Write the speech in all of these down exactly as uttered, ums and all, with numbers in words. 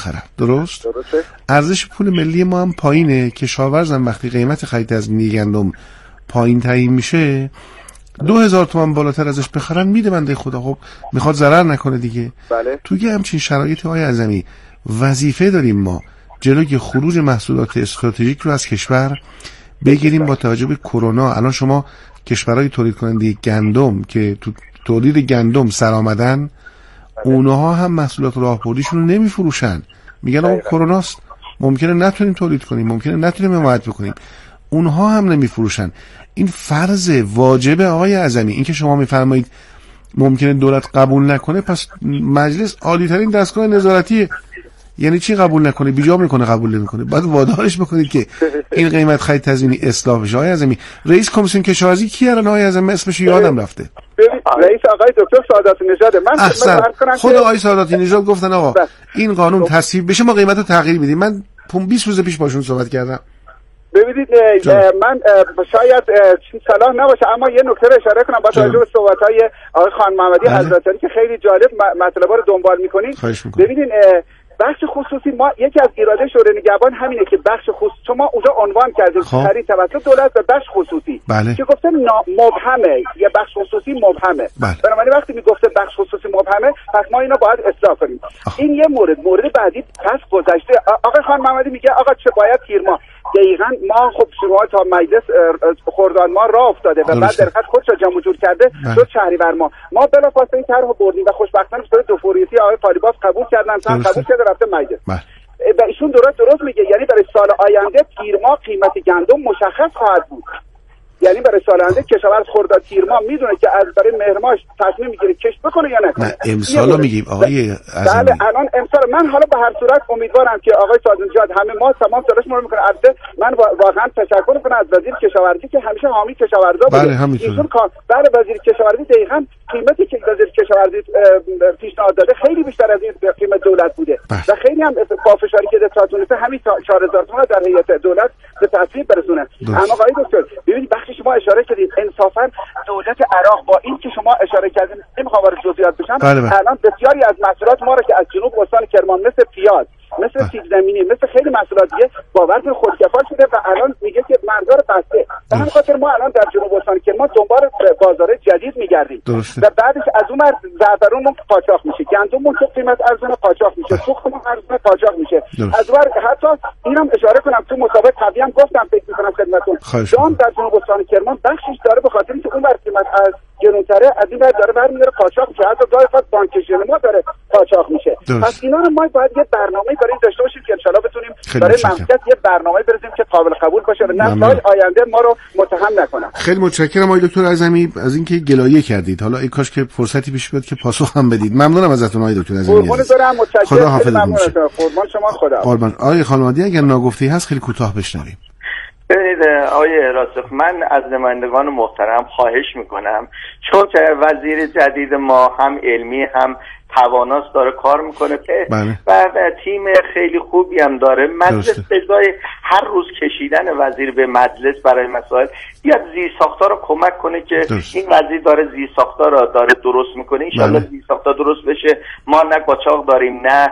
بخرن. درست؟ درسته. ارزش پول ملی ما هم پایینه. کشاورزم وقتی قیمت خرید تضمینی گندم پایین تعیین میشه دو هزار تومان بالاتر ازش بخرن میده بنده خدا. خب میخواد ضرر نکنه دیگه. بله. توی همچین شرایطی های اعظمی وظیفه داریم ما جلوی خروج محصولات استراتژیک رو از کشور بگیریم. با توجه به کرونا الان شما کشورهای تولید کننده گندم که تو تولید گندم سر آمدن اونها هم محصولات راهبردیشون رو نمیفروشن، میگن آقا کروناست ممکنه نتونیم تولید کنیم، ممکنه نتونیم حمایت بکنیم، اونها هم نمیفروشن. این فرض واجب آقای اعظمی. این که شما میفرمایید ممکنه دولت قبول نکنه، پس مجلس عالی ترین دستگاه نظارتیه. یعنی چی قبول نکنه؟ بیجا میکنه قبول نمیکنه. بعد وادارش بکنید که این قیمت خرید تضمینی اصلاح بشه. آقای اعظمی رئیس کمیسیون کشاورزی کی الان؟ آقای اعظمی اسمش یادم رفته. رئیس آقای دکتر سعادتی نژاد. من احسن. خود آقای سعادتی نژاد گفتن آقا این قانون تصویب بشه ما قیمتو تغییر میدیم. من بیست روز پیش باشون صحبت کردم. ببینید من شاید صلاح نباشه اما یه نکته رو اشاره کنم با توجه به صحبت‌های آقای خان محمدی حضرتعالی که خیلی جالب مطلبا رو دنبال می‌کنید. ببینید بخش خصوصی ما یکی از ایراده شورای نگهبان همینه که بخش خصوصی شما اونجا عنوان کردید خرید توسط دولت به بخش خصوصی بله. که گفته مبهمه، یه بخش خصوصی مبهمه. بله. بنابراین وقتی میگفته بخش خصوصی مبهمه پس ما اینو باید اصلاح کنیم. آه. این یه مورد. مورد بعدی پس گذشته آقای خان محمدی میگه آقا چه باید تیر ماه. دقیقاً ما خب شما تا مجلس خرداد ما راه افتاده و بعد در خط خودش جمع جور کرده دو شهریور ما ما بلافاصله این طرحو بردیم و خوشبختانه به دو فوریتی آقای قالیباف قبول کردن، هم قبول کرده رفته مجلس. و ایشون درست درست میگه، یعنی برای سال آینده تیر ماه قیمت گندم مشخص خواهد بود. یعنی برای سال آینده کشاورز خرداد تیر ماه میدونه که از برای مهر ماه تصمیم میگیره کشت بکنه یا نکنه. نه امسالو میگیم آقای اعظمی. بله الان امسال من حالا به هر صورت امیدوارم که آقای سعادتی نژاد همه ما تمام تلاش ما رو میکنه. البته من واقعا تشکر میکنم از وزیر کشاورزی که همیشه حامی کشاورزا بوده. بله همینطوره. بله وزیر کشاورزی دقیقاً قیمتی که وزیر کشاورزی پیشنهاد داده خیلی بیشتر از این قیمت دولت بوده بله. و خیلی هم پافشاری که دستات تونسته همین چهار هزار تومان در هیئت دولت به تصویب برسونه. اما آقای دکتر ببینید بخشی شما اشاره کردید انصافا دولت عراق با این که شما اشاره کردید نمیخوام وارد جزئیات بشم بله بله. الان بسیاری از محصولات ما رو که از جنوب استان کرمان مثل پیاز مثل سیب زمینی مثل خیلی محصولات دیگه باور به خودکفا شده و الان میگه که مرزا بسته. به همین خاطر ما الان در جنوب استان کرمان دنبال بازار جدید میگردیم و بعدش از اون مرز زعفرونمون قاچاق میشه، گندممون تو قیمت ارزون قاچاق میشه، سوختمون ارزون قاچاق میشه. از اون حتی اینم اشاره کنم تو مسابقه قبلی هم گفتم فکر میکنم خدمتتون دام در جنوب استان کرمان بخشش داره به خاطر اینکه اون ور قیمت از گرونتره از این ور داره برمی‌داره قاچاق میشه، حتی گاهی وقت بانک ما داره قاچاق میشه. پس اینا رو ما باید یه برنامه برای داشته باشیم که ان شاءالله بتونیم برای مملکت یه برنامه برسیم که قابل قبول باشه و نسل‌های آینده ما رو متهم نکنن. خیلی متشکرم آقای دکتر اعظمی از اینکه گلایه کردید. حالا ای کاش که فرصتی پیش بیاد که پاسخ هم بدید. ممنونم ازتون آقای دکتر اعظمی. قربون دارم، متشکرم. خدا حافظتون باشه. قربان شما. خدا. قربان. آقای خانوادی اگر ناگفته هست خیلی کوتاه بشنویم. ببینید آقای راسخ من از نمایندگان محترم خواهش میکنم چون که وزیر جدید ما هم علمی هم تواناست داره کار میکنه که و تیم خیلی خوبی هم داره. مجلس بجای هر روز کشیدن وزیر به مجلس برای مسائل بیاد زیرساختار رو کمک کنه که درست. این وزیر داره زیرساختار رو داره درست میکنه انشالله زیرساختار درست بشه ما نه قاچاق داریم نه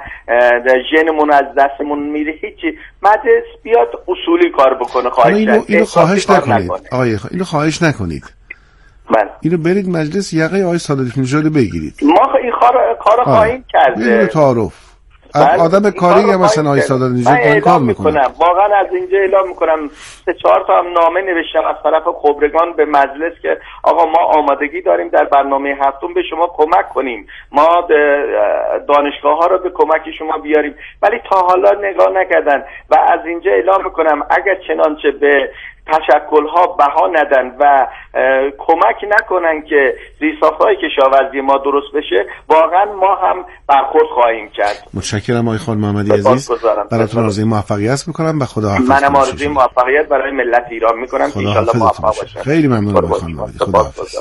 ژنمون از دستمون میره هیچی. مجلس بیاد اصولی کار بکنه. خواهش اینو, اینو خواهش نکنید آقای اینو خواهش نکنید من اینو برید مجلس یقه آقای سعادتی نژاد بگیرید. ما این کار کار خواهیم کرد. بدون تعارف. آدم کاری هم مثلا آقای سعادتی نژاد کار میکنه. واقعا از اینجا اعلام میکنم سه چهار تا هم نامه نوشتم از طرف خبرگان به مجلس که آقا ما آمادگی داریم در برنامه هفتم به شما کمک کنیم. ما دانشگاه ها رو به کمک شما بیاریم ولی تا حالا نگاه نکردن و از اینجا اعلام میکنم اگر چنانچه به تشکل‌ها بها ندن و کمک نکنن که زیرساخت‌های کشاورزی ما درست بشه واقعا ما هم برخورد خواهیم کرد. متشکرم آقای خان محمدی عزیز. براتون آرزوی موفقیت میکنم و خدا حافظ. منم آرزوی موفقیت برای ملت ایران میکنم که ان شاءالله موفق باشه. خیلی ممنونم آقای خان محمدی. خدا حافظ.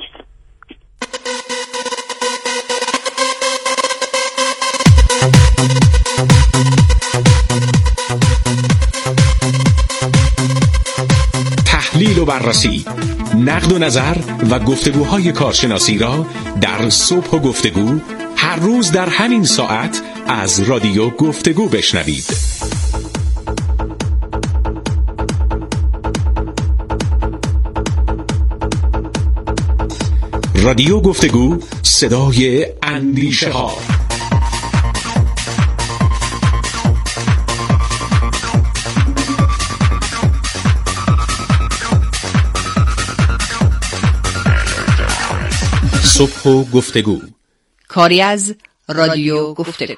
تحلیل و بررسی، نقد و نظر و گفتگوهای کارشناسی را در صبح و گفتگو هر روز در همین ساعت از رادیو گفتگو بشنوید. رادیو گفتگو، صدای اندیشه ها. صبح و گفتگو، کاری از رادیو گفتگو.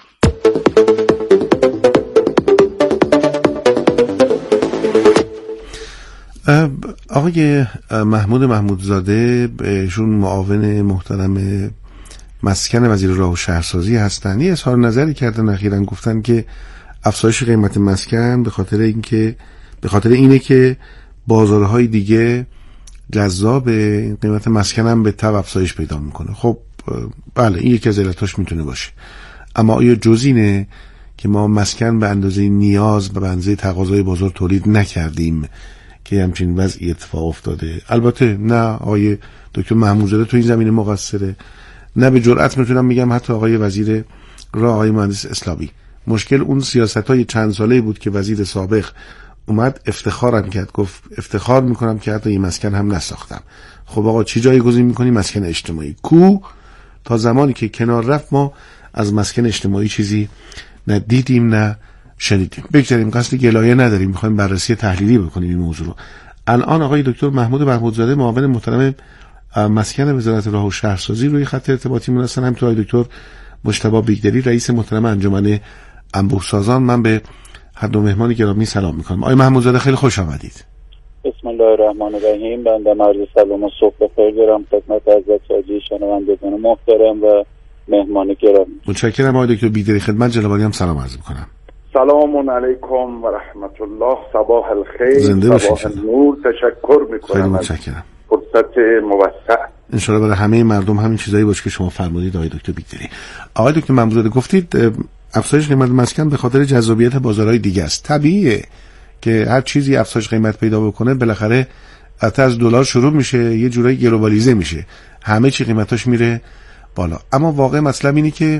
آقای محمود محمودزاده، ایشون معاون محترم مسکن وزیر راه و شهرسازی هستن، یه اظهار نظری کردن اخیراً، گفتن که افزایش قیمت مسکن به خاطر اینکه به خاطر اینه که بازارهای دیگه جذاب قیمت مسکن هم به تبع افزایش پیدا میکنه. خب بله، این یکی از علتاش میتونه باشه، اما آیا جز اینه که ما مسکن به اندازه نیاز و به اندازه تقاضای بازار تولید نکردیم که همچین وضعی اتفاق افتاده؟ البته نه آقای دکتر محمودزاده تو این زمینه مقصره، نه به جرئت میتونم میگم حتی آقای وزیر راه، آقای مهندس اسلامی. مشکل اون سیاست‌های چند ساله‌ای بود که وزیر سابق اومد افتخارم کرد، گفت افتخار میکنم که حتی یه مسکن هم نساختم. خب آقا چی جایگزین میکنی؟ مسکن اجتماعی. کو تا زمانی که کنار رفت ما از مسکن اجتماعی چیزی نه دیدیم نه شنیدیم. بگذاریم، قصد گلایه نداریم، میخوایم بررسی تحلیلی بکنیم این موضوع رو. الان آقای دکتر محمود محمودزاده، معاون محترم مسکن وزارت راه و شهرسازی، روی خط ارتباطی من هستن. همینطور آقای دکتر مجتبی بیگدری، رئیس محترم انجمن انبوه‌سازان. من به هر دو مهمان گرامی سلام میکنم. آقای محمودزاده خیلی خوش آمدید. بسم الله الرحمن الرحیم. بنده عرض سلام و صبح بخیر دارم خدمت حضرت حاجی شنوندگان محترم و مهمان گرامی. متشکرم آقای دکتر بیگدری. خدمت جناب عالی هم سلام عرض میکنم. سلام علیکم و رحمت الله. صباح الخیر، زنده صباح النور. تشکر میکنم. خیلی متشکرم. فرصت موسع. ان شاء الله برای همه مردم همین چیزایی باشه که شما فرمودید آقای دکتر بیگدری. آقای دکتر محمودزاده، گفتید افزایش قیمت مسکن به خاطر جذابیت بازارهای دیگه است. طبیعیه که هر چیزی افزایش قیمت پیدا بکنه بالاخره از دلار شروع میشه، یه جورایی گلوبالیزه میشه، همه چی قیمتاش میره بالا. اما واقع مطلب اینه که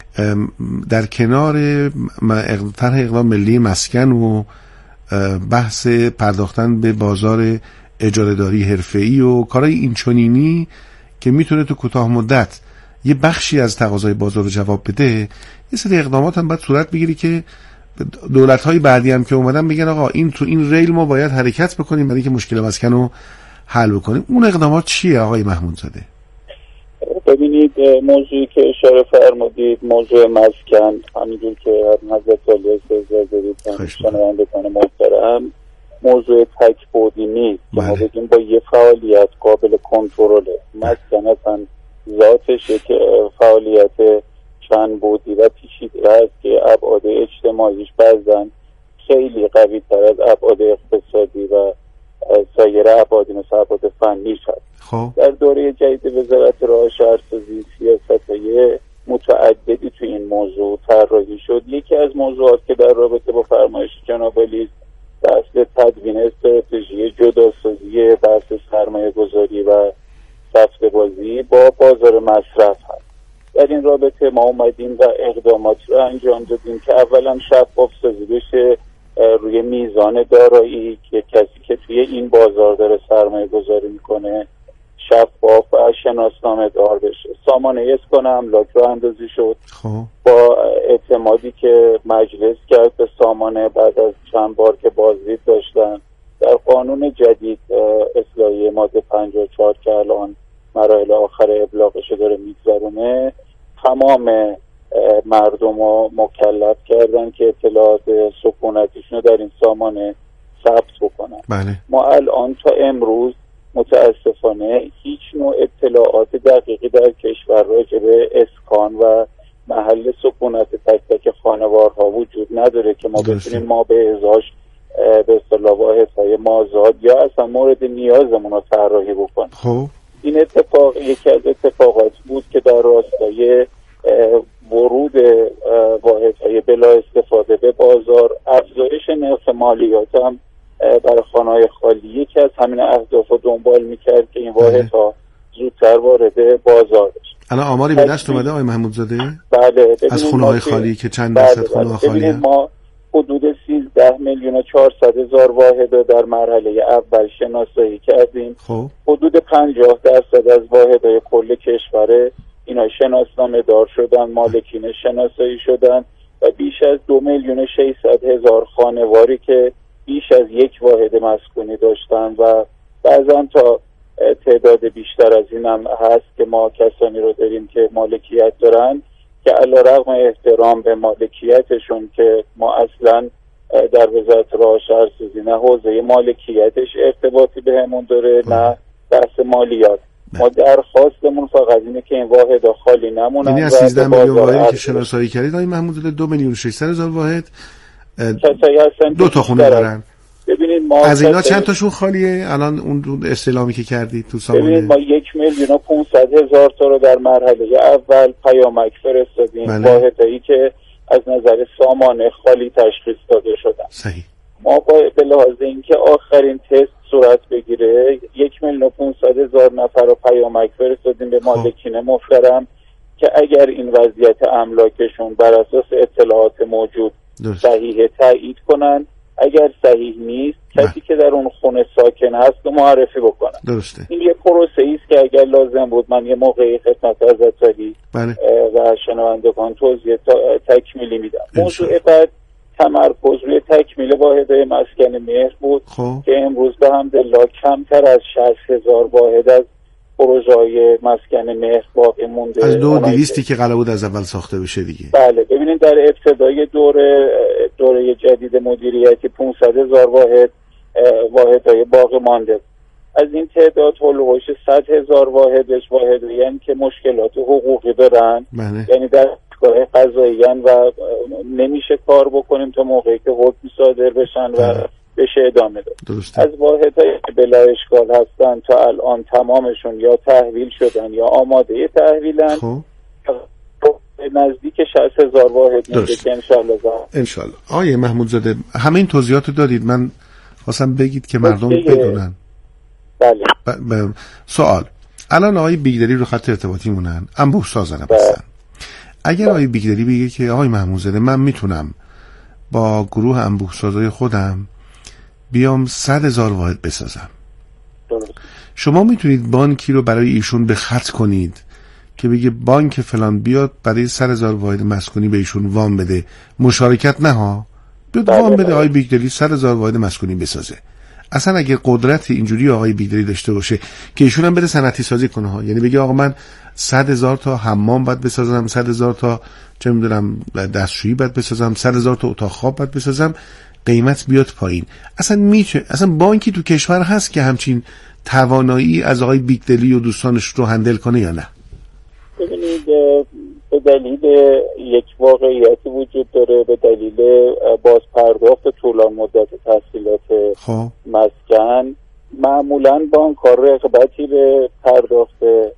در کنار طرح اقدام ملی مسکن و بحث پرداختن به بازار اجاره داری حرفه‌ای و کارهای اینچنینی که میتونه تو کوتاه مدت یه بخشی از تقاضای بازار رو جواب بده، یه سری اقدامات هم باید صورت بگیری که دولت‌های بعدی هم که اومدن بگن آقا این تو این ریل ما باید حرکت بکنیم برای اینکه مشکل مسکن رو حل بکنیم. اون اقدامات چیه آقای محمودزاده؟ ببینید، موضوعی که اشاره فرمودید، موضوع مسکن، همینجور که حضرت عالی استاذ دارید شنوندگان محترم، موضوع تک بعدی نیست که ما بگیم با یه فعالیت قابل کنترله. مسکن اصلا ذاتشه که فعالیت چند بعدی و پیچیده است که ابعاد اجتماعیش بعضاً خیلی قوی تر از ابعاد اقتصادی و سایر ابعاد مثل ابعاد فنیش هست. خب در دوره جدید وزارت راه و شهرسازی سیاست‌های متعددی تو این موضوع طراحی شد. یکی از موضوعات که در رابطه با فرمایش جناب عالی بحث تدوین استراتژی جداسازی بحث سرمایه گذاری و سفته بازی با بازار مصرف هست. در این رابطه ما اومدیم و اقدامات رو انجام دادیم که اولا شفاف سازی بشه روی میزان دارایی که کسی که توی این بازار داره سرمایه گذاری میکنه شفاف و شناسنامه دار بشه. سامانه اسکان املاک رو اندازی شد. خب با اعتمادی که مجلس کرد به سامانه بعد از چند بار که بازدید داشتن، در قانون جدید اصلاحیه ماده پنجاه و چهار که الان مراحل آخر ابلاغش داره میگذرونه، تمام مردم رو مکلف کردن که اطلاعات سکونتیشون رو در این سامانه ثبت بکنن. بله. ما الان تا امروز متاسفانه هیچ نوع اطلاعات دقیقی در کشور راجع به اسکان و محل سکونت تک تک خانوارها وجود نداره که ما بتونیم ما به ازاش به اصطلاح واحدهای مازاد یا اصلا مورد نیازمون رو طراحی بکنیم. خب این اتفاق یکی از اتفاقات بود که در راستای ورود واحدهای بلا استفاده به بازار، افزایش نرخ مالیات هم برای خانه‌های خالی یکی از همین اهداف رو دنبال میکرد که این واحدها زودتر وارد بازار بشه. الان آماری به دست اومده آقای محمودزاده؟ بله. از خونه‌های خالی که چند درصد خونه خالیه؟ ما حدود سیزده میلیون و چهارصد هزار واحد در مرحله اول شناسایی کردیم. خب حدود پنجاه درصد از واحدهای کل کشور اینا شناسنامه دار شدن، مالکین شناسایی شدن و بیش از دو میلیون و ششصد هزار خانواری که بیش از یک واحد مسکونی داشتن و بعضا تا تعداد بیشتر از این هم هست که ما کسانی رو داریم که مالکیت دارن که علیرغم احترام به مالکیتشون که ما اصلا در وزارت راه شهرسازی نه حوزه مالکیتش ارتباطی بهمون داره نه بحث مالیات. ما درخواستمون فقط اینه که این واحدها خالی نمونن. یعنی از سیزده میلیون واحدی که شناسایی کردید آقای محمودزاده دو میلیون و ششصد هزار واحد دو تا خونه دارن. ببینید ما از اینا چند تاشون خالیه الان اون استعلامی که کردید تو سامانه؟ ببینید ما یک میلیون و پونصد هزار تا رو در مرحله اول پیامک فرستادیم، واحدایی که از نظر سامانه خالی تشخیص داده شدن. صحیح. ما با به لحاظ اینکه آخرین تست صورت بگیره یک میلیون و پونصد هزار نفر رو پیامک فرستادیم به مالکین محترم که اگر این وضعیت املاکشون بر اساس اطلاعات موجود درست. صحیح تایید کنن، اگر صحیح نیست کسی که در اون خونه ساکن هست رو معرفی بکنن. درسته. این یه پروسه است که اگر لازم بود من یه موقعی خدمت حضرت علی و شنوندگان توضیح تکمیلی میدم. موضوع بعد تمرکز روی تکمیل واحدهای مسکن مهر بود خوب. که امروز به حمدالله کمتر از شصت هزار واحد از پروژه‌های مسکن مهر باقی مونده از دو دویستی که قرار بود از اول ساخته بشه دیگه. بله. ببینید در ابتدای دوره دوره جدید مدیریتی پانصد هزار واحد واحدهای باقی مانده. از این تعداد هولوش صد هزار واحدش واحدی یعنی که مشکلات حقوقی دارن، بله. یعنی در دستگاه قضایی و نمیشه کار بکنیم تا موقعی که حکم صادر بشن و بشه ادامه داد. درسته. از واحدهای که بلا اشکال هستن تا الان تمامشون یا تحویل شدن یا آماده تحویلن. خب نزدیک شصت هزار واحد میشه که انشالله انشالله. آقای محمودزاده همه این توضیحات رو دادید، من خواستم بگید که مردم بدونن. بله. ب... ب... سوال الان آقای بیگدری رو خط ارتباطی مونن انبوه سازن هستن. اگر آقای بیگدری بگه که آقای محمودزاده من میتونم با گروه انبوه سازای خودم بیام صد هزار واحد بسازم، درست. شما میتونید بانکی رو برای ایشون به خط کنید که بگه بانک فلان بیاد برای صد هزار واحد مسکونی به ایشون وام بده، مشارکت نه ها، بیاد وام بده آقای بیگدری صد هزار واحد مسکونی بسازه. اصلا اگه قدرت اینجوری آقای بیگدری داشته باشه که ایشون هم بره صنعتی سازی کنه ها، یعنی بگه آقا من صد هزار تا حمام باید بسازم، صد هزار تا چه میدونم دستشویی باید بسازم، صد هزار تا اتاق خواب باید بسازم، قیمت بیاد پایین. اصلا میشه اصلا بانکی تو کشور هست که همچین توانایی از آقای بیگدری و دوستانش رو هندل کنه یا نه؟ ببینید به دلیل یک واقعیتی وجود داره، به دلیل باز پرداخت طولان مدت تحصیلات خب. مسکن معمولا بانک ها رغبتی به پرداخت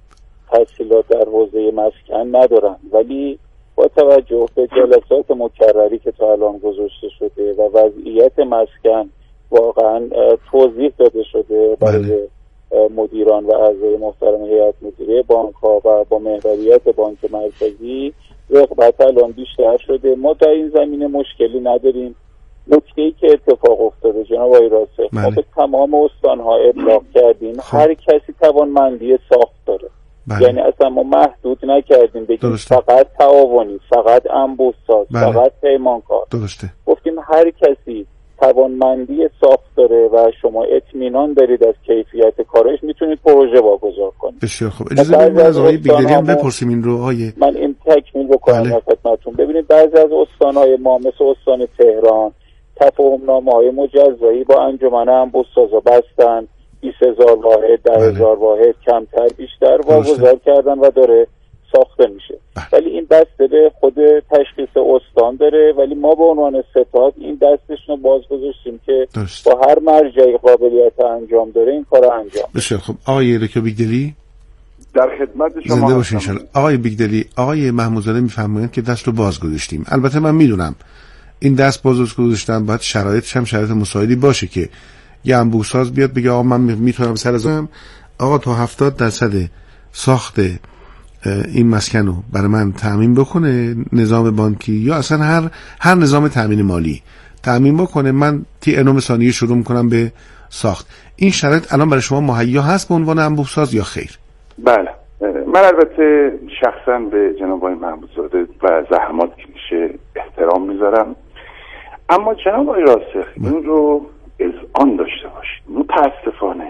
تحصیلات در حوزه مسکن ندارن، ولی با توجه به جلسات مکرری که تا الان گذاشته شده و وضعیت مسکن واقعا توضیح داده شده برای بله. مدیران و اعضای محترم هیئت مدیره بانک ها و با محوریت بانک مرکزی رغبت الان بیشتر شده. ما در این زمینه مشکلی نداریم. نکته‌ای که اتفاق افتاده جناب آقای راسخ، ما به تمام استان‌ها ابلاغ کردیم خب. هر کسی توانمندی ساخت داره، بله. یعنی اصلا ما محدود نکردیم بگیم فقط تعاونی، فقط انبوه‌ساز، بله. فقط پیمانکار. درسته. گفتیم هر کسی توانمندی ساخت داره و شما اطمینان دارید از کیفیت کارش میتونید پروژه واگذار کنید. بسیار خوب. اجازه بدید از آقای بیگدری هم بپرسیم این رو. آیه من این تکمیل بکنم بله. خدمتتون. ببینید بعضی از استان‌های ما مثل استان تهران تفاهم‌نامه‌های مجزایی با انجمن انبوه‌سازا بستن، بیست هزار واحد، ده هزار واحد کمتر بیشتر واگذار کردن و داره ساخته میشه. بله. ولی این دسته به خود تشخیص استان داره، ولی ما به عنوان ستاد این دستشون رو باز گذاشتیم که درست. با هر مرجعی قابلیت انجام داره این کار انجام. بسیار خب. آقای رکا بیگدری در خدمت شما زنده باشین ان آقای بیگدری، آقای محمودزاده میفرمایند که دست رو باز گذاشتیم. البته من میدونم این دست باز گذاشتن باید شرایطش هم شرایط مساعدی باشه که یه انبوه‌ساز بیاد بگه آقا من میتونم سر ازم آقا تا هفتاد درصد ساخت این مسکن رو برای من تأمین بکنه، نظام بانکی یا اصلا هر هر نظام تأمین مالی تأمین بکنه، من تی انوم ثانیه شروع میکنم به ساخت. این شرط الان برای شما مهیا هست به عنوان انبوه ساز یا خیر؟ بله، من البته شخصا به جناب آقای محمودزاده و زحمات که میشه احترام میذارم، اما جناب آقای راسخ این رو اذعان داشته باشید، متاسفانه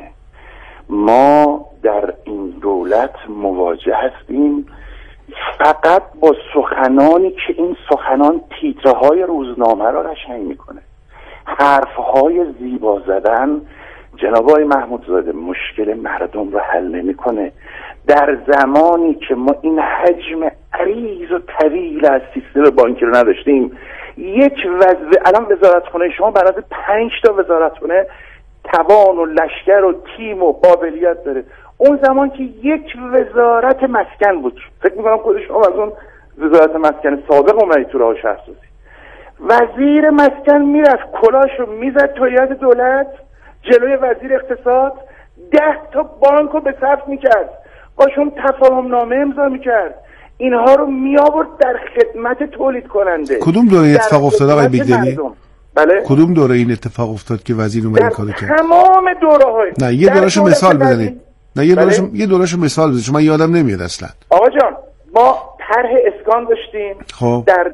ما در این دولت مواجه هستیم فقط با سخنانی که این سخنان تیترهای روزنامه را روشن میکنه، حرفهای زیبا زدن. جناب آقای محمودزاده مشکل مردم رو حل نمیکنه. در زمانی که ما این حجم عریض و طویل از سیستم بانکی رو نداشتیم، یک وزاره الان وزارتخونه شما برای پنج تا وزارتخونه توان و لشکر و تیم و قابلیت داره. اون زمان که یک وزارت مسکن بود، فکر میکنم خود شما از اون وزارت مسکن سابق اومدید تو راه شهرسازی، وزیر مسکن میرفت کلاشو میزد تو هیئت دولت جلوی وزیر اقتصاد، ده تا بانک رو به صف میکرد، باشون تفاهم نامه امضا میکرد، اینها رو میآورد در خدمت تولید کننده. کدوم دوره اتفاق افتاد آقای بیگدلی؟ بله؟ کدوم دوره این اتفاق افتاد که وزیر اومد این کارو کرد؟ تمام دوره‌های. نه یه دوره‌شو مثال بزنید. نه یه دوره‌شو یه دوره‌شو مثال بزنید. شما یادم نمیاد اصلا. آقا جان ما طرح اسکان داشتیم خب. در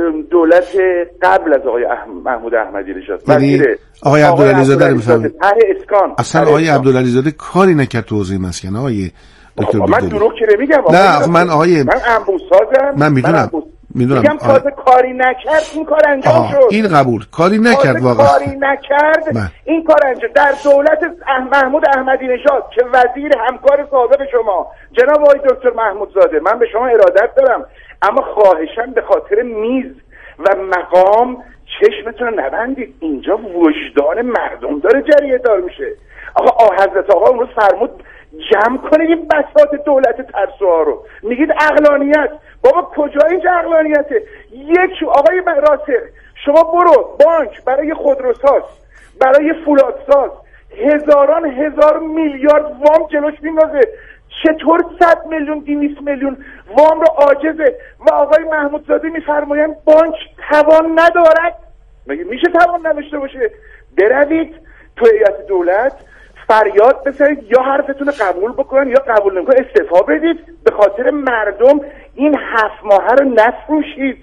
دولت قبل از آقای محمود احمدی نژاد. وزیر آقای عبدالعلی زاده رو بفرمایید. طرح اسکان. اصلا آقای عبدالعلی زاده کاری نکرد تو حوزه مسکن آقای دکتر من دروغ که نمیگم. نه من آقای من انبوه سازم. من میدونم. میدونم میگم تازه کاری نکرد این کار انجام شد. این قبول کاری نکرد واقعا. کاری نکرد من. این کار انجام در دولت محمود احمدی نژاد که وزیر همکار سابق شما جناب آقای دکتر محمودزاده، من به شما ارادت دارم اما خواهشاً به خاطر میز و مقام چشمتون رو نبندید. اینجا وجدان مردم داره جریه دار میشه. آقا حضرت آقا اون روز فرمود جمع کنید این بساط دولت ترسوها رو، میگید عقلانیت. بابا کجا اینجا عقلانیته؟ یک آقای راسخ شما برو بانک برای خودروساز، برای فولادساز هزاران هزار میلیارد وام جلوش میندازه، چطور صد میلیون دویست میلیون وام رو عاجزه و آقای محمودزاده میفرمایند بانک توان ندارد؟ مگه میشه توان نداشته باشه؟ بروید تو هیئت دولت فریاد بزنید یا حرفتون رو قبول بکنن یا قبول نمیکنن استعفا بدید، به خاطر مردم این هفت ماهه رو نفروشید،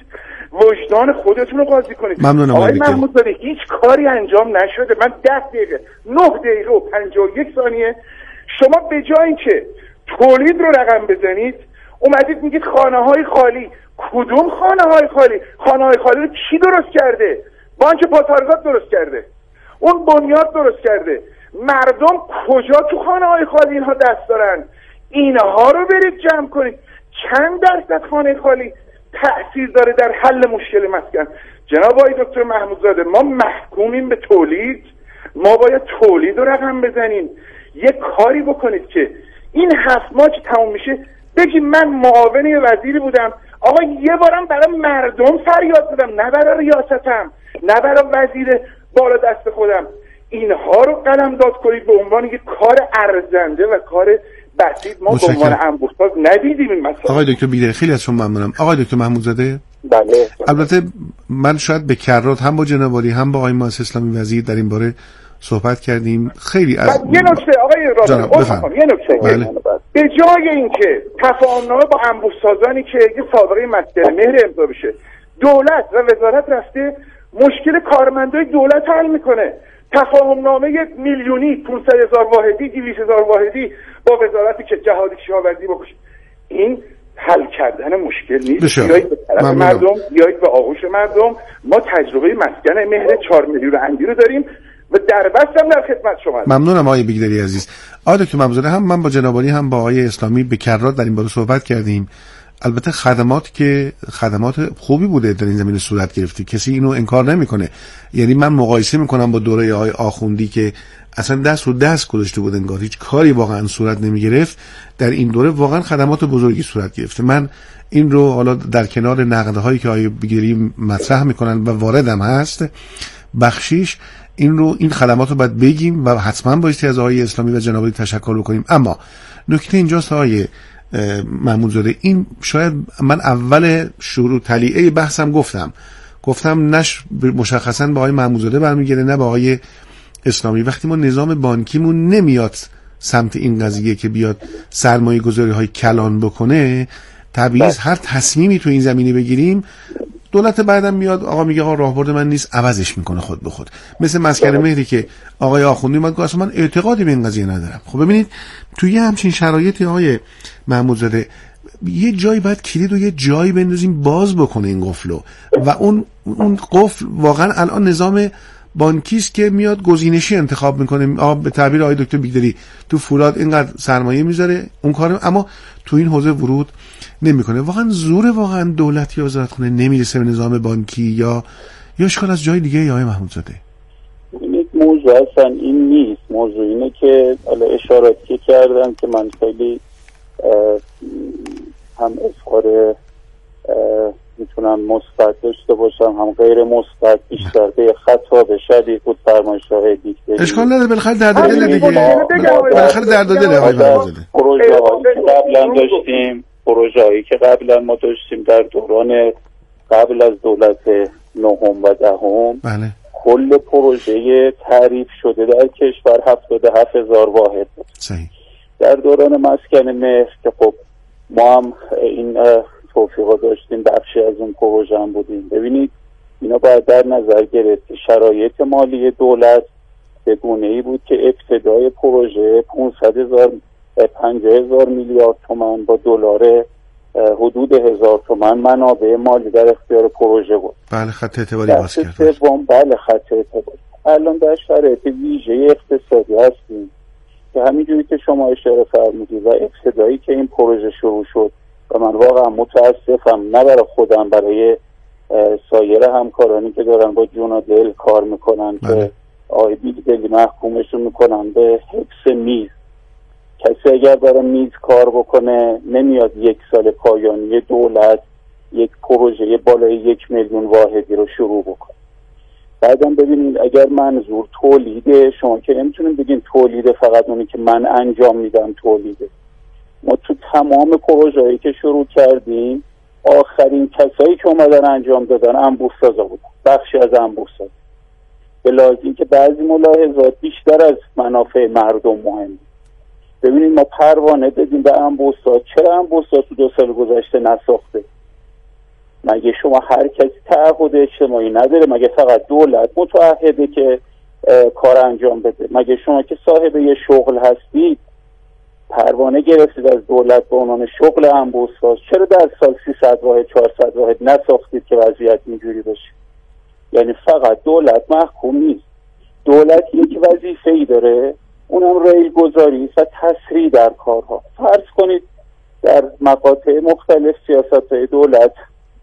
وجدان خودتون رو قاضی کنید. ممنونم آقای محمودزاده هیچ کاری انجام نشده. من ده دقیقه نه دقیقه و پنجاه و یک ثانیه شما به جای اینکه تولید رو رقم بزنید اومدید میگید خانه های خالی. کدوم خانه های خالی؟ خانه های خالی رو کی درست کرده؟ بانک پاسارگاد درست کرده، اون بنیاد درست کرده. مردم کجا تو خانه های خالی اینها دست دارن؟ اینها رو برید جمع کنید. چند درصد خانه خالی تأثیر داره در حل مشکل مسکن؟ جناب آقای دکتر محمودزاده ما محکومیم به تولید، ما باید تولید رو رقم بزنیم. یک کاری بکنید که این هفت ماه که تموم میشه بگی من معاون وزیری بودم، آقا یه بارم برای مردم فریاد زدم، نه برای ریاستم، نه برای وزیر بالا دست خودم. اینها رو قلم داد کنید به عنوان یک کار ارزنده و کار بسیط. ما به عنوان انبوه‌ساز ندیدیم این مسئله. آقای دکتر بیدری خیلی از شما ممنونم. آقای دکتر محمودزاده بله. البته من شاید به کرات هم با جناب عالی هم با آقای مهندس اسلامی وزیر در این باره صحبت کردیم. خیلی از یه نکته آقای راست یه نکته بله. به جای اینکه تفاهم‌نامه با انبوه‌سازانی که یه سابقه مسکن مهر امضا بشه، دولت و وزارت رفته مشکل کارمندای دولت حل میکنه. تفاهم‌نامه میلیونی پانصد هزار واحدی دویست هزار واحدی با وزارتی که جهاد کشاورزی بکشه. این حل کردن مشکل نیست. بیایید به طرف مردم، بیایید به آغوش مردم. ما تجربه مسکن مهر چهار میلیون اندی رو داریم و در بستم در خدمت شما. ممنونم آقای بیگدری عزیز. آقای دکتر محمودزاده هم من با جناب عالی هم با آقای اسلامی به کرات در این باره صحبت کردیم. البته خدمات که خدمات خوبی بوده در این زمینه صورت گرفته، کسی اینو انکار نمیکنه. یعنی من مقایسه میکنم با دوره آقای آخوندی که اصلا دست رو دست گذاشته بود، انگار هیچ کاری واقعا صورت نمیگرفت. در این دوره واقعا خدمات بزرگی صورت گرفته. من این رو حالا در کنار نقدهایی که آقای بیگدری مطرح میکنن و واردم هست بخشیش، این رو این خدمات رو باید بگیم و حتما بایستی از آقای اسلامی و جناب عالی تشکر بکنیم. اما نکته اینجاست آقای محمودزاده، این شاید من اول شروع تلیعه بحثم گفتم گفتم نش مشخصا به آقای محمودزاده برمیگرده نه به آقای اسلامی. وقتی ما نظام بانکیمون نمیاد سمت این قضیه که بیاد سرمایه گذاری های کلان بکنه، طبیعی هر تصمیمی تو این زمینه بگیریم دولت بعدم میاد آقا میگه آقا راهبرد من نیست، عوضش میکنه خود به خود. مثل مسکن مهری که آقای آخوندی اومد گفت اصلا من اعتقادی به این قضیه ندارم. خب ببینید توی همچین شرایطی آقای محمودزاده یه جایی باید کلید و یه جایی بندازیم باز بکنه این قفلو، و اون اون قفل واقعا الان نظام بانکیست که میاد گزینشی انتخاب میکنه. آقا به تعبیر آقای دکتر بیگدری تو فولاد اینقدر سرمایه میذاره اون کارو، اما تو این حوزه ورود نمیکنه. واقعا زور واقعا دولت یا وزارتخونه نمیرسه به نظام بانکی یا یا اشکال از جای دیگه یا آقای محمودزاده؟ این موضوع اصلا این نیست. موضوع اینه که حالا اشاراتی کردم که من خیلی هم اظهار میتونم مثبت داشته باشم هم غیر مثبت، بیشتر به خطا به شدید بود فرمایش‌های دیگه. اشکال نداره، بالاخره درد دل دیگه، بالاخره درد دل آقای محمودزاده. پروژه‌هایی که قبلا داشتیم پروژه‌هایی که قبلا ما داشتیم در دوران قبل از دولت نهم و دهم، بله کل پروژه تعریف شده در کشور هفتاد و هفت هزار واحد بود. صحیح. در دوران مسکن مهر که خب ما هم این توفیقا داشتیم، بخشی از اون پروژه هم بودیم. ببینید اینا باید در نظر گرفت که شرایط مالی دولت به گونه‌ای بود که ابتدای پروژه پانصد هزار پنجاه هزار میلیارد تومان با دلار حدود هزار تومان منابع مالی در اختیار پروژه بود. بله خط اعتباری باز کرد. بله خط اعتباری. الان در شرایط ویژه اقتصادی هستیم که همینجوری که شما اشاره فرمودید و ابتدایی که این پروژه شروع شد و من واقعا متاسفم، نه برای خودم، برای سایر همکارانی که دارن با جون و دل کار میکنن بله. که آقای بیگدلی محکومشون میکنن به حفظ میز. کسی اگر برای میز کار بکنه نمیاد یک سال پایانی دولت یک پروژه بالای یک میلیون واحدی رو شروع بکنه. بعدم ببینید اگر منظور تولیده، شما که نمیتونید بگین تولیده فقط اونی که من انجام میدم تولیده. ما تو تمام پروژه‌ای که شروع کردیم آخرین کسایی که اومدن انجام دادن انبوه‌سازا بودن، بخشی از انبوه‌ساز. به لحاظ اینکه بعضی ملاحظات بیشتر از منافع مردم مهمه. ببینید ما پروانه دادیم به انبوه‌ساز. چرا انبوه‌ساز تو دو سال گذشته نساخته؟ مگه شما هر کسی تعهد اجتماعی نداره؟ مگه فقط دولت متعهده که کار انجام بده؟ مگه شما که صاحب یه شغل هستید پروانه گرفتید از دولت به عنوان شغل انبوه‌ساز، چرا در سال سیصد واحد چهارصد واحد نساختید که وضعیت اینجوری بشه؟ یعنی فقط دولت محکوم نیست. دولت یک وظیفه‌ای داره، اونم ریل گذاری و تسریع در کارها. فرض کنید در مقاطع مختلف سیاست‌های دولت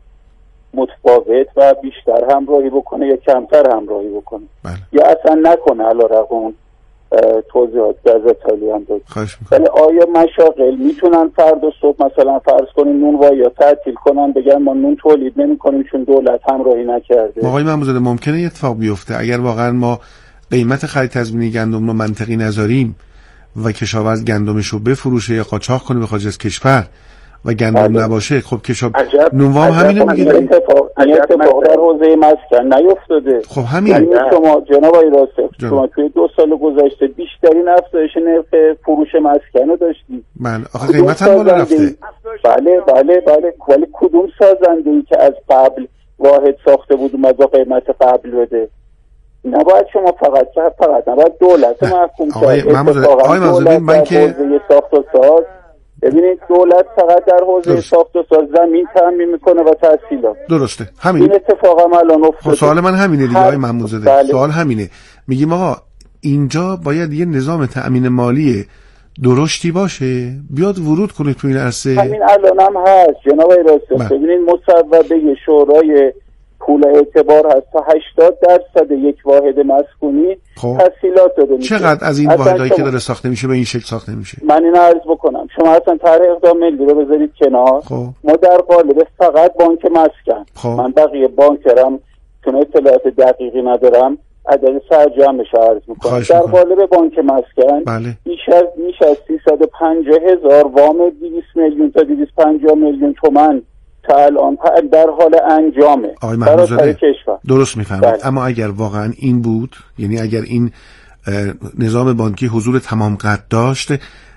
متفاوت و بیشتر همراهی بکنه یا کمتر همراهی بکنه بله. یا اصلا نکنه، علیرغم توضیحات که از اطلاعی هم داد. ولی آیا مشاغل میتونن فردا صبح مثلا فرض کنیم نون وای تعطیل کنن بگن ما نون تولید نمی کنیم چون دولت همراهی نکرده؟ آقای محمودزاده ممکنه اتفاق بیفته اگر واقعا ما قیمت خرید تضمینی گندم رو منطقی نذاریم و کشاورز گندمش رو بفروشه یا قاچاق کنه به خارج از کشور و گندم بله. نباشه. خب کشاب نونوام همینو میگه. اتفاق اتفاق در حوزه مسکن نیفتاده. خب همین یعنی شما جناب آقای راسخ شما توی دو سال گذشته بیشترین افزایش نرخ فروش مسکن رو داشتید. بله آخه قیمت هم بالا رفته. بله بله بله ولی کدوم سازنده‌ای که از قبل واحد ساخته بود اومد با قیمت قبل بده؟ نباید شما فقط فقط نباید دولت محکوم کنید. آقای محمودزاده من که ساخت و ساز ببینید دولت فقط در حوزه ساخت و ساز زمین تامین میکنه و تحصیلات. درسته همین. این اتفاق هم الان افتاده. خب سوال من همینه دیگه آقای محمودزاده. بله. سوال همینه. میگیم آقا اینجا باید یه نظام تأمین مالی درشتی باشه بیاد ورود کنه تو این عرصه. همین الان هم هست جناب راسخ. ببینید مصوبه شورای پول اعتبار هست تا هشتاد درصد یک واحد مسکونی تسهیلات داده میشه. چقدر از این واحدایی که داره ساخته میشه به این شکل ساخته میشه؟ من این عرض بکنم شما اصلا طرح اقدام ملی رو بذارید کنار. خب. ما در قالب فقط بانک مسکن خب. من بقیه بانکرم چون اطلاعات دقیقی ندارم عدد سرجمش عرض میکنم. در قالب بانک مسکن بله. بیش از بیش از سیصد و پنجاه هزار وام دویست میلیون تا دویست و پنجاه میلیون تومان تا الان در حال انجامه برای کشور. درست میفهمید. اما اگر واقعا این بود، یعنی اگر این نظام بانکی حضور تمام قد داشت،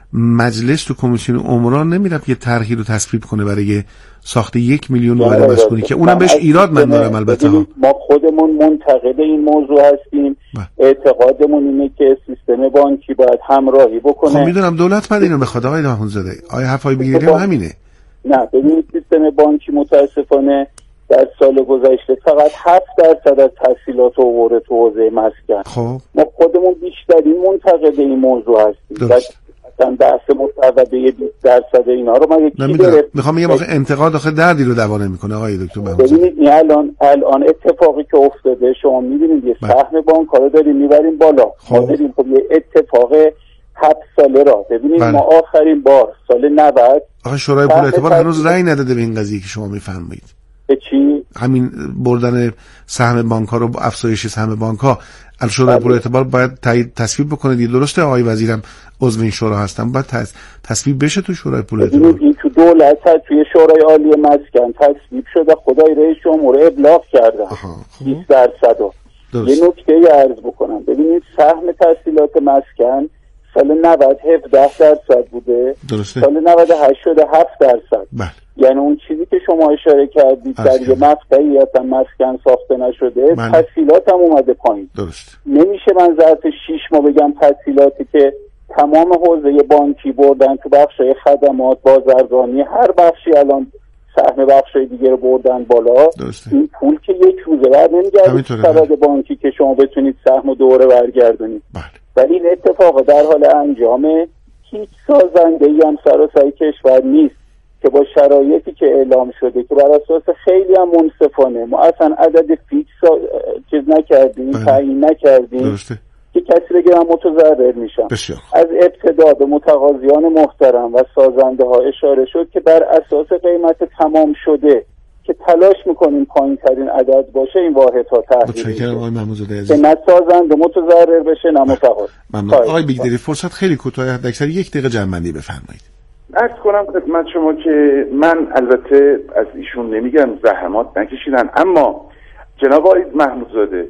مجلس تو کمیسیون عمران نمیرفت یه طرحی رو تصویب کنه برای ساخت یک میلیون واحد مسکونی که اونم بهش ایراد من دارم. البته ما خودمون منتقد این موضوع هستیم. اعتقادمون اینه که سیستم بانکی باید همراهی بکنه. خب میدونم دولت بعد اینو بخواد آقای محمودزاده. آیا حرفای بگیری هم همینه؟ نه ببینید سیستم بانکی متاسفانه در سال گذشته فقط هفت درصد از تحصیلات رو آورده تو حوزه مسکن. خب ما خودمون بیشترین منتقد این موضوع هستیم. مثلا بحث مصوبه بیست درصد اینا رو من یکی گرفت. میخوام بگم آخه انتقاد آخه دردی رو دوا نمیکنه آقای دکتر محمودزاده. ببینید این الان الان اتفاقی که افتاده، شما میبینید یه سهم بانک‌ها رو داریم میبریم بالا. ما داریم خب یه اتفاق هفت ساله را ببینید. بله. ما آخرین بار سال نود آخه شورای پول اعتبار هنوز رأی نداده به این قضیه که شما میفرمایید. به چی؟ همین بردن سهم بانک‌ها رو، افزایش سهم بانک‌ها. شورای پول اعتبار باید تایید تصویب بکنه دیگه. درسته آقای وزیرم عضو این شورا هستن، باید تصویب بشه تو شورای پول اعتبار. این تو دولت توی شورای عالی مسکن تصویب شده، خدای رئیس جمهور ابلاغ کردن بیست درصد. یه نکته عرض بکنم، ببینید سهم تحصیلات مسکن سال نود هفده درصد بوده. درسته. سال نود و هشت شده هفت درصد. بله. یعنی اون چیزی که شما اشاره کردید در یه مقطعی اصلا مسکن ساخته نشده، تحصیلات هم اومده پایین. درست. نمیشه من ظرف شیش ماه بگم تحصیلاتی که تمام حوزه بانکی بردن تو بخشای خدمات، بازرگانی، هر بخشی الان سهم بخشای دیگه رو بردن بالا. درسته. این پول که یک روزه بر نمیگرده سبد بانکی که شما بتونید سهم و دوره برگردونید. بله. ولی این اتفاق در حال انجامه. هیچ سازنده‌ای هم سراسر کشور نیست که با شرایطی که اعلام شده که بر اساس خیلی هم منصفانه ما اصلا عدد فیکس چیز نکردیم، تعیین نکردیم. درسته. که کسی بگه من متضرر میشم. بسیار. از ابتدا به متقاضیان محترم و سازنده ها اشاره شد که بر اساس قیمت تمام شده که تلاش میکنیم پایین ترین عدد باشه این واحد ها تحلیل متشکرم آقای محمودزاده عزیز. که نه سازنده متضرر بشه نه متقاضی. ممنون. آقای بیگدری فرصت خیلی کوتاه، حداکثر یک دقیقه جمع‌بندی بفرمایید. عرض کنم خدمت شما که من البته از ایشون نمیگم زحمات نکشیدن، اما جناب آقای محمودزاده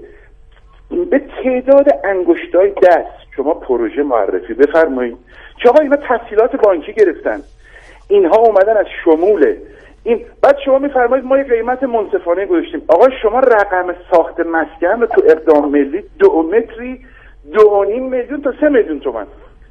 به تعداد انگشتای دست شما پروژه معرفی بفرمایید. چه آقا اینا تسهیلات بانکی گرفتن، اینها اومدن از شموله این، بعد شما میفرمایید ما یک قیمت منصفانه گذاشتیم. آقا شما رقم ساخت مسکن رو تو اقدام ملی دو متری دو و نیم میلیون تا سه میلیون تومان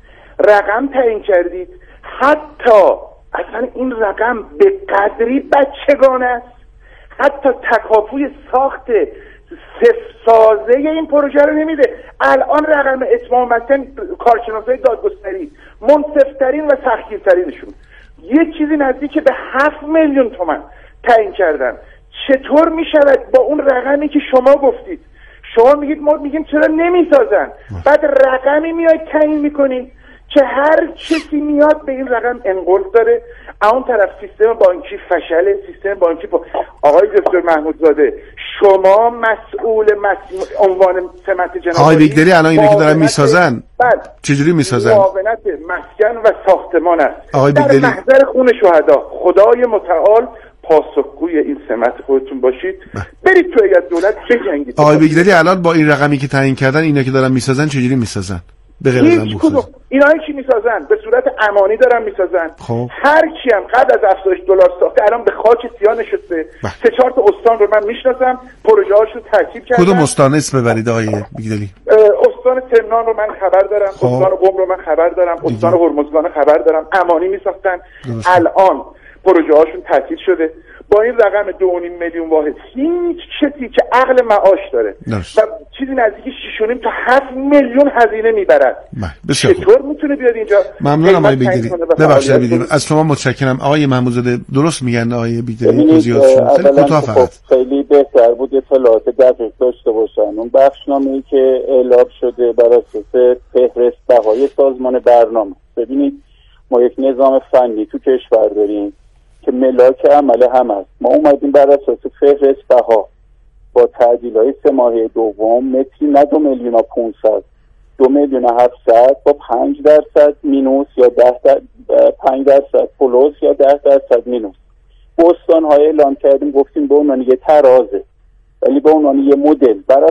رقم تعیین کردید. حتی اصلا این رقم به قدری بچگانه است، حتی تکاپوی ساخت صفر سازه این پروژه رو نمیده. الان رقم اتمام مسکن کارشناسای دادگستری منصف‌ترین و سختگیرترینشون یه چیزی نزدیک به هفت میلیون تومان تعیین کردن. چطور میشود با اون رقمی که شما گفتید، شما میگید ما میگیم چرا نمیسازن، بعد رقمی میاد تعیین میکنید که هر کسی میاد به این رقم انقلاب داره. اون طرف سیستم بانکی فشل، سیستم بانکی پا... آقای دکتر محمودزاده شما مسئول مس... عنوان سمت جناب آقای بیگدری الان اینو که دارن میسازن چجوری میسازن؟ معاونت مسکن و ساختمان است آقای در محضر خون شهدا. خدای متعال پاسخگوی این سمت خودتون باشید. بله. برید تو هیئت دولت بجنگید. آقای بیگدری الان با این رقمی که تعیین کردن اینا که دارن میسازن چجوری میسازن؟ به غیر از کدوم اینایی که میسازن به صورت امانی دارن میسازن. خب. هر کی هم قبل از افزایش دلار ساخته الان به خاک سیاه نشسته. سه چهار تا استان رو من میشناسم، پروژه هاشو ترتیب کردن. کدوم استان اسم ببرید آقای بیگدری؟ استان تهران رو من خبر دارم، خب. استان قم رو من خبر دارم، استان هرمزگان خبر دارم. امانی میساختن. الان پروژه هاشون ترتیب شده. با این رقم دو و نیم میلیون واحد هیچ کسی که عقل معاش داره درست. و چیزی نزدیک شش و نیم تا هفت میلیون هزینه میبرد چطور میتونه بیاد اینجا؟ ممنونم آقای بیگدری. ببخشید بیگدری از شما متشکرم. آقای محمودزاده درست میگن آقای بیگدری توضیحاتشون خیلی کوتاه فقط. خیلی بهتر بود اطلاعات دقیق داشته باشن. اون بخشنامه‌ای که اعلام شده بر اساس فهرست بهای سازمان برنامه. ببینید ما یک نظام فنی تو کشور داریم که ملاک عمل هم است. ما اومدیم بر اساس فهرست بها با تعدیل‌های سه ماهه دوم متری نه دو میلیون و پونصد، دو میلیون و هفتصد با پنج درصد مینوس یا ده در... پنج درصد پلوس یا ده درصد مینوس. بستان‌های اعلام کردیم، گفتیم به عنوان یه ترازه، ولی به عنوان یه مدل برای